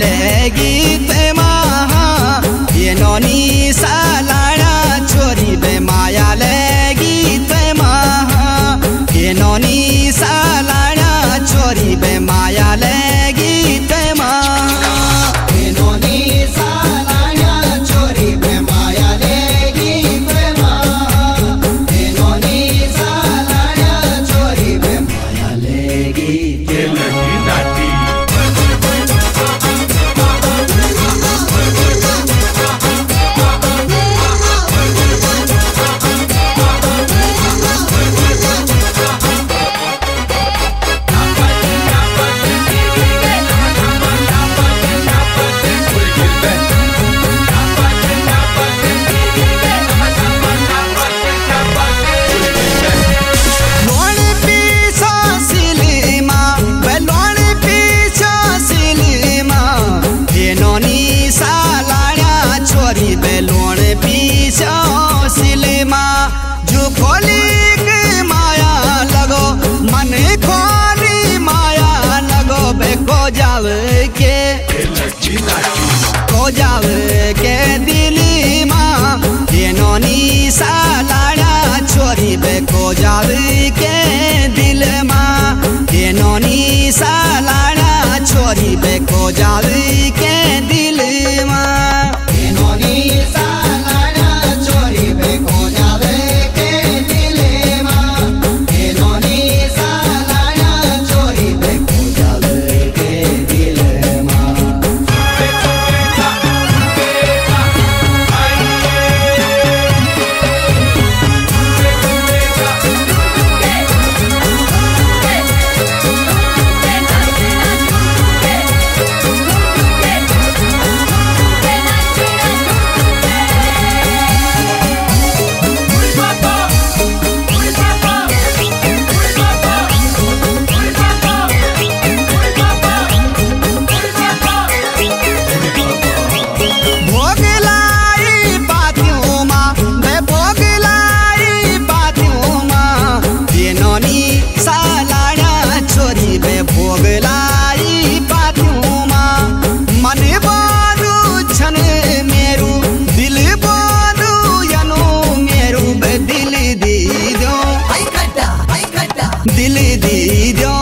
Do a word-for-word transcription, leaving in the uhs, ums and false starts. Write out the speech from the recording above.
गीत महा ये नौनी सालाना छोरी बे माया ले गीत महा ये नौनी सालाना छोरी बे माया ले गीत महा ये नौनी सालाना छोरी बे माया ले गीत महा ये नौनी सालाना छोरी बे माया ले गीत बेलोण पीछा सिलेमा जो खोली के माया लगो मन खोली माया लगो बे को जावे के को जावे के दिली माँ ये नौनी सालाना छोरी बे को जावे के दिल माँ ये नौनी सालाना छोरी बे को जावे के दिल माँ भोगलाई पातुमा मन बारू छन मेरू दिल बारू यनो मेरू दिल दी दो दिल दी दो